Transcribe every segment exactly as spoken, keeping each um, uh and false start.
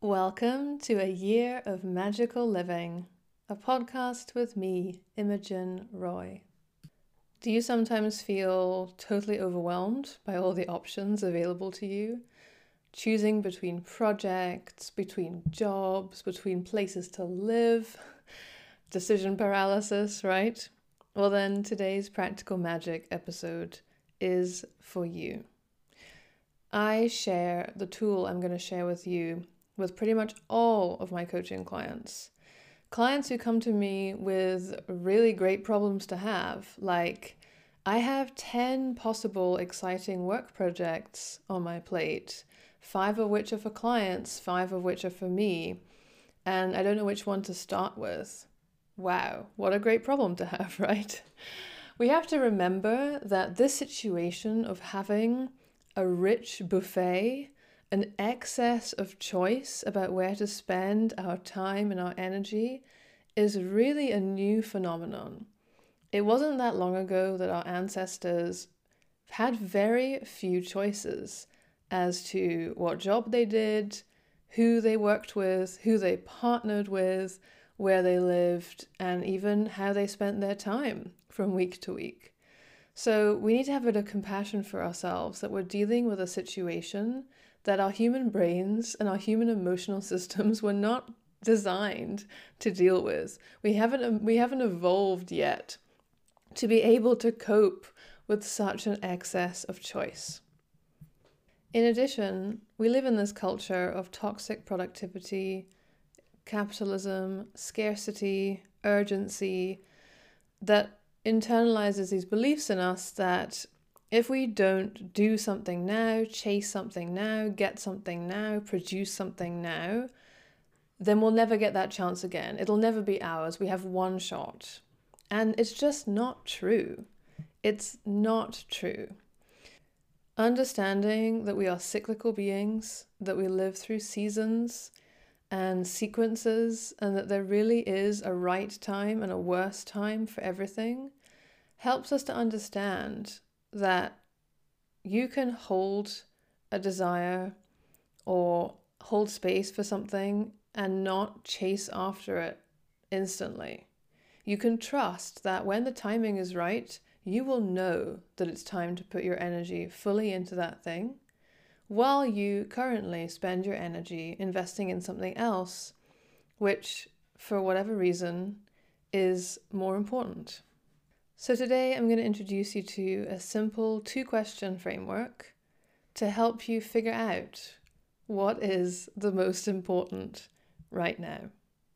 Welcome to A Year of Magical Living, a podcast with me, Imogen Roy. Do you sometimes feel totally overwhelmed by all the options available to you? Choosing between projects, between jobs, between places to live, decision paralysis, right? Well, then today's Practical Magic episode is for you. I share the tool I'm going to share with you with pretty much all of my coaching clients. Clients who come to me with really great problems to have, like, I have ten possible exciting work projects on my plate, five of which are for clients, five of which are for me, and I don't know which one to start with. Wow, what a great problem to have, right? We have to remember that this situation of having a rich buffet, an excess of choice about where to spend our time and our energy, is really a new phenomenon. It wasn't that long ago that our ancestors had very few choices as to what job they did, who they worked with, who they partnered with, where they lived, and even how they spent their time from week to week. So we need to have a bit of compassion for ourselves that we're dealing with a situation that our human brains and our human emotional systems were not designed to deal with. We haven't we haven't evolved yet to be able to cope with such an excess of choice. In addition, we live in this culture of toxic productivity, capitalism, scarcity, urgency, that internalizes these beliefs in us that if we don't do something now, chase something now, get something now, produce something now, then we'll never get that chance again. It'll never be ours. We have one shot. And it's just not true. It's not true. Understanding that we are cyclical beings, that we live through seasons and sequences, and that there really is a right time and a worse time for everything, helps us to understand that you can hold a desire or hold space for something and not chase after it instantly. You can trust that when the timing is right, you will know that it's time to put your energy fully into that thing, while you currently spend your energy investing in something else, which, for whatever reason, is more important. So today I'm going to introduce you to a simple two-question framework to help you figure out what is the most important right now.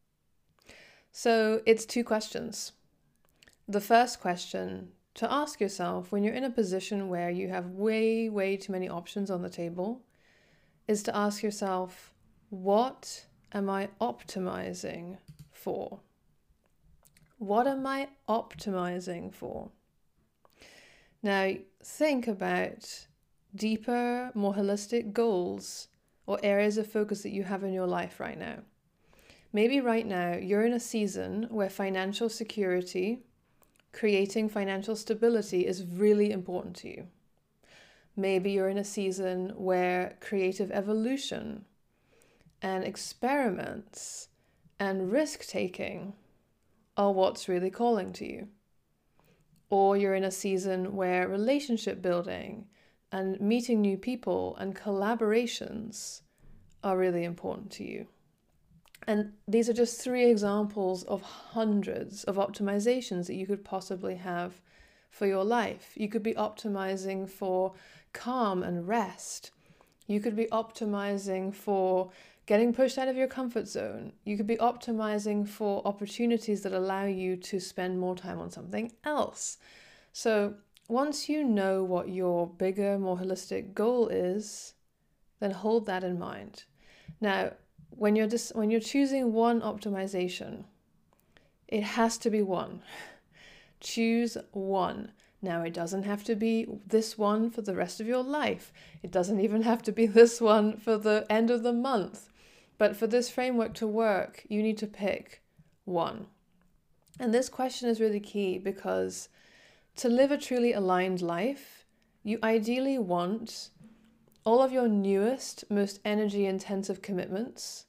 So it's two questions. The first question to ask yourself when you're in a position where you have way, way too many options on the table is to ask yourself, what am I optimizing for? What am I optimizing for? Now, think about deeper, more holistic goals or areas of focus that you have in your life right now. Maybe right now you're in a season where financial security, creating financial stability is really important to you. Maybe you're in a season where creative evolution and experiments and risk-taking are what's really calling to you. Or you're in a season where relationship building and meeting new people and collaborations are really important to you. And these are just three examples of hundreds of optimizations that you could possibly have for your life. You could be optimizing for calm and rest. You could be optimizing for getting pushed out of your comfort zone. You could be optimizing for opportunities that allow you to spend more time on something else. So once you know what your bigger, more holistic goal is, then hold that in mind. Now, when you're dis- when you're choosing one optimization, it has to be one. Choose one. Now, it doesn't have to be this one for the rest of your life. It doesn't even have to be this one for the end of the month. But for this framework to work, you need to pick one. And this question is really key because to live a truly aligned life, you ideally want all of your newest, most energy-intensive commitments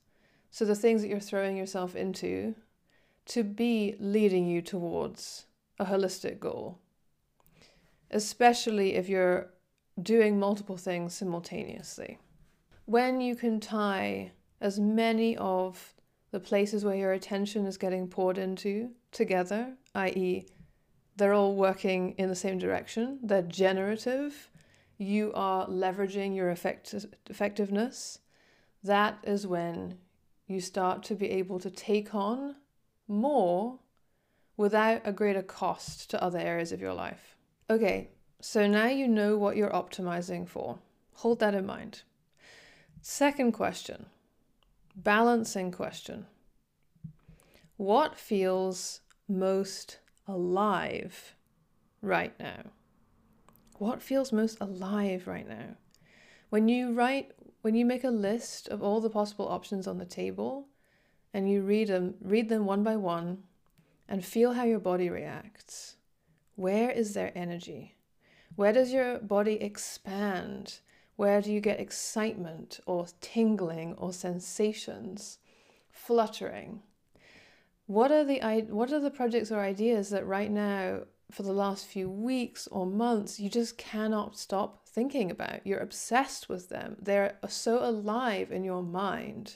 so the things that you're throwing yourself into, to be leading you towards a holistic goal, especially if you're doing multiple things simultaneously. When you can tie as many of the places where your attention is getting poured into together, that is they're all working in the same direction, they're generative, you are leveraging your effect- effectiveness, that is when you start to be able to take on more without a greater cost to other areas of your life. Okay, so now you know what you're optimizing for. Hold that in mind. Second question, balancing question. What feels most alive right now? What feels most alive right now? When you write, when you make a list of all the possible options on the table and you read them, read them one by one and feel how your body reacts. Where is there energy? Where does your body expand? Where do you get excitement or tingling or sensations, fluttering? What are the what are the projects or ideas that right now, for the last few weeks or months, you just cannot stop thinking about? You're obsessed with them. They're so alive in your mind.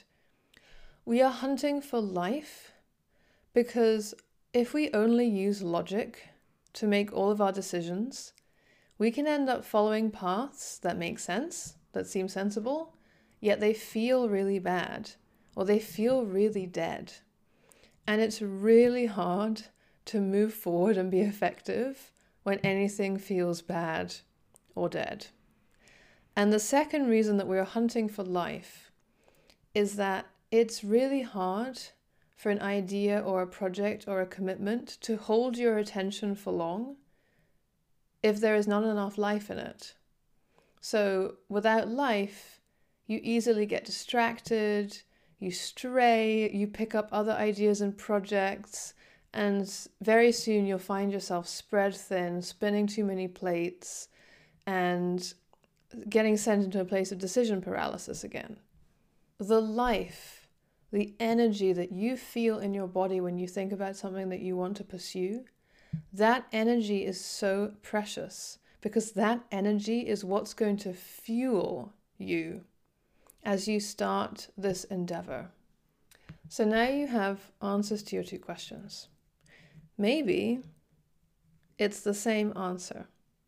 We are hunting for life because if we only use logic to make all of our decisions, we can end up following paths that make sense, that seem sensible, yet they feel really bad or they feel really dead. And it's really hard to move forward and be effective when anything feels bad or dead. And the second reason that we're hunting for life is that it's really hard for an idea or a project or a commitment to hold your attention for long if there is not enough life in it. So without life, you easily get distracted, you stray, you pick up other ideas and projects, and very soon you'll find yourself spread thin, spinning too many plates, and getting sent into a place of decision paralysis again. The life, the energy that you feel in your body when you think about something that you want to pursue, that energy is so precious because that energy is what's going to fuel you as you start this endeavor. So now you have answers to your two questions. Maybe it's the same answer.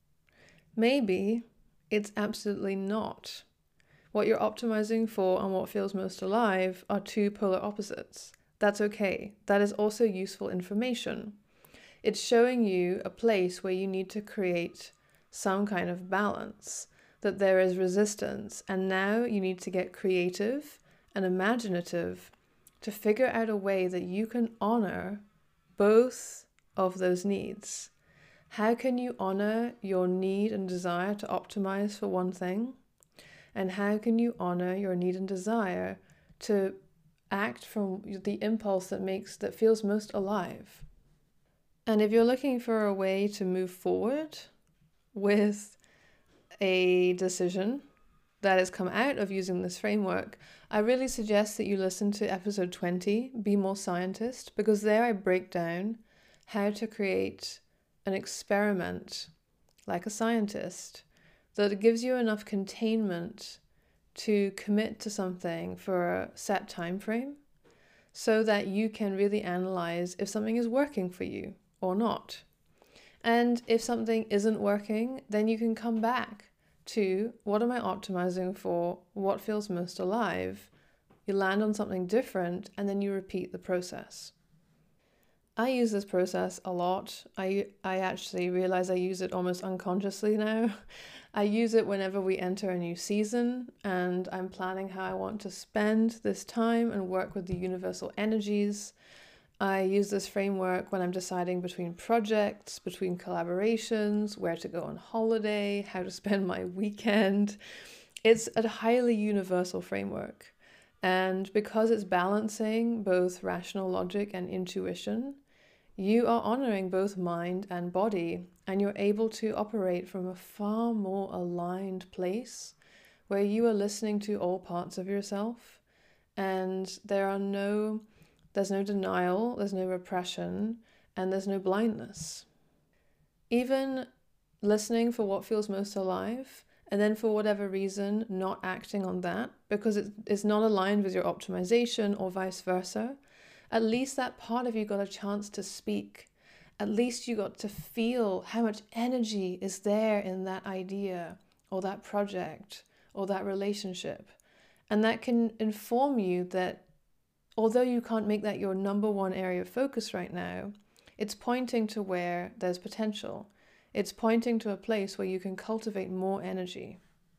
Maybe it's absolutely not. What you're optimizing for and what feels most alive are two polar opposites. That's okay. That is also useful information. It's showing you a place where you need to create some kind of balance, that there is resistance, and now you need to get creative and imaginative to figure out a way that you can honor both of those needs. How can you honor your need and desire to optimize for one thing? And how can you honor your need and desire to act from the impulse that makes that feels most alive? And if you're looking for a way to move forward with a decision that has come out of using this framework, I really suggest that you listen to episode twenty, Be More Scientist, because there I break down how to create an experiment like a scientist that gives you enough containment to commit to something for a set time frame so that you can really analyze if something is working for you or not. And if something isn't working, then you can come back to what am I optimizing for, what feels most alive. You land on something different and then you repeat the process. I use this process a lot. I, I actually realize I use it almost unconsciously now. I use it whenever we enter a new season and I'm planning how I want to spend this time and work with the universal energies. I use this framework when I'm deciding between projects, between collaborations, where to go on holiday, how to spend my weekend. It's a highly universal framework. And because it's balancing both rational logic and intuition, you are honoring both mind and body, and you're able to operate from a far more aligned place where you are listening to all parts of yourself and there are no, there's no denial, there's no repression, and there's no blindness. Even listening for what feels most alive, and then for whatever reason, not acting on that because it is not aligned with your optimization or vice versa, at least that part of you got a chance to speak. At least you got to feel how much energy is there in that idea or that project or that relationship. And that can inform you that although you can't make that your number one area of focus right now, it's pointing to where there's potential. It's pointing to a place where you can cultivate more energy.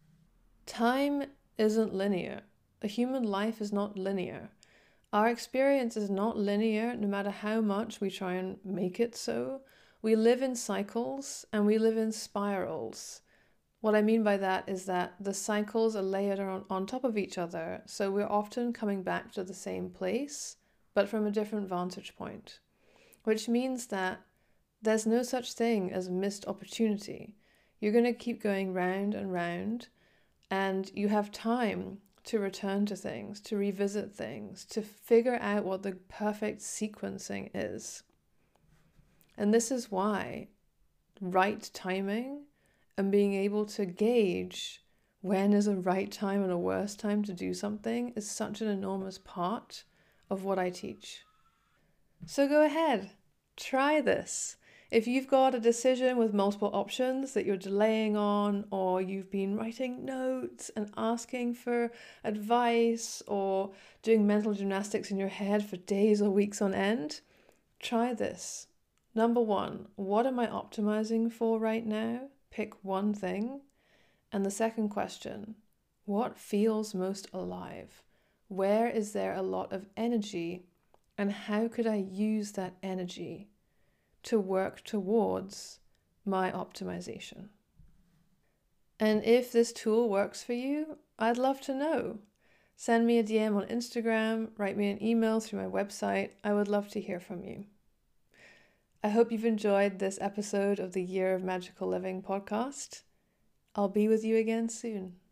Time isn't linear. A human life is not linear. Our experience is not linear, no matter how much we try and make it so. We live in cycles and we live in spirals. What I mean by that is that the cycles are layered on, on top of each other, so we're often coming back to the same place, but from a different vantage point, which means that there's no such thing as missed opportunity. You're going to keep going round and round, and you have time to return to things, to revisit things, to figure out what the perfect sequencing is. And this is why right timing and being able to gauge when is a right time and a worst time to do something is such an enormous part of what I teach. So go ahead, try this. If you've got a decision with multiple options that you're delaying on, or you've been writing notes and asking for advice or doing mental gymnastics in your head for days or weeks on end, try this. Number one, what am I optimizing for right now? Pick one thing. And the second question, what feels most alive? Where is there a lot of energy? And how could I use that energy to work towards my optimization? And if this tool works for you, I'd love to know. Send me a D M on Instagram, write me an email through my website. I would love to hear from you. I hope you've enjoyed this episode of the Year of Magical Living podcast. I'll be with you again soon.